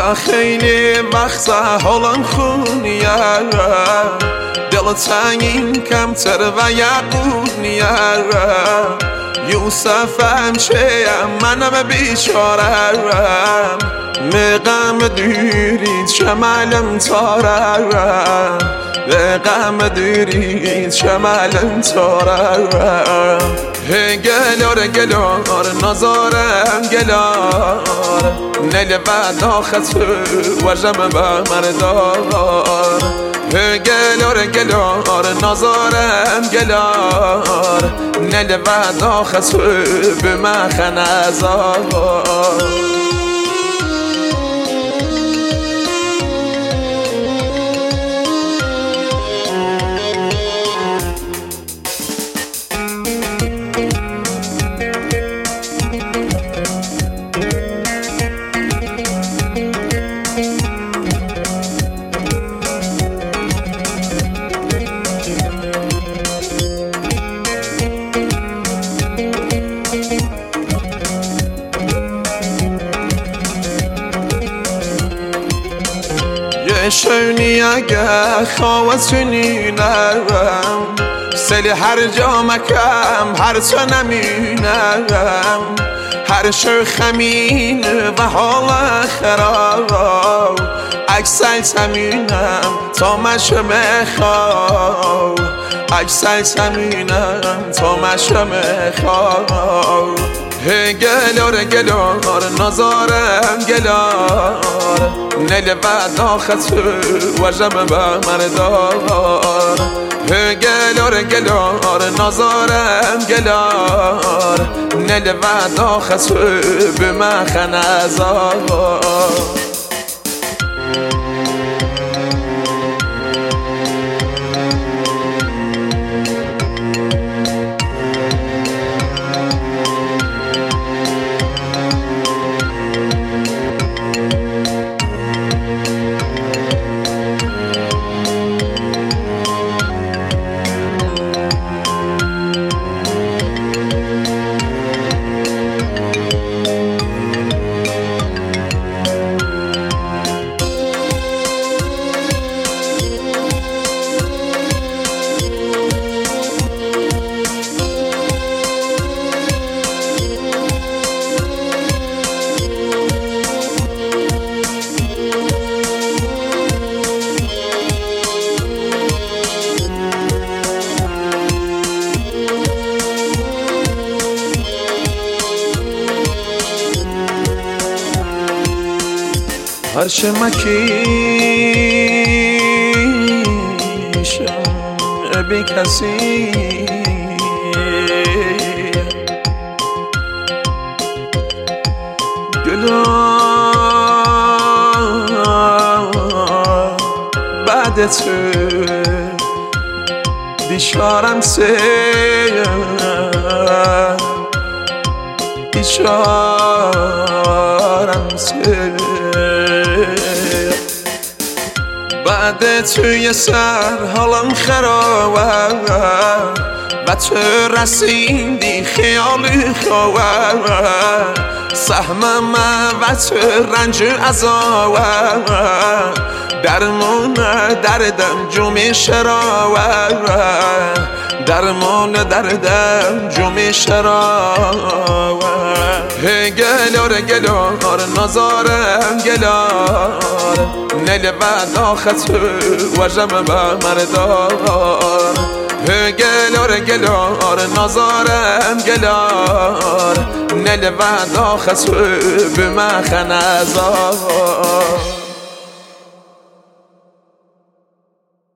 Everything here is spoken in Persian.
لا خیلی وقت حالم خونیه دل تنگین کمتر و یقونیه یوسفم شیم منم بیچارم مقام دیرید شمالم تارم به غم دیرید شمالم تارم گلار نظارم گلار نل بعد آخت وجم به مردار گلار نظارم گلار نل بعد آخت به مخن ازار شونی اگه خواسونی نرم سلی هر جا مکم هر تو نمینم هر شو خمین و حال خراب اکسای تمینم تا مشم خواب اکسای تمینم تا مشم خواب گلار نظارم گلار نل بعد آخت وجم به مردار گلار نظارم گلار نل بعد آخت به مخن ازار هرچه مکیشم بی کسی گلار بعد تو بیچارم بعد توی سر حالم خرابه و تو رسیدی خیالی خوابه سهمم و تو رنج عذابه درمون دردم جمع شرابه درمان دردم جمع شرابه گلار نظارم گلار نل بعد آخت وجم به مردار گلار نظارم گلار نل بعد آخت به مخن ازار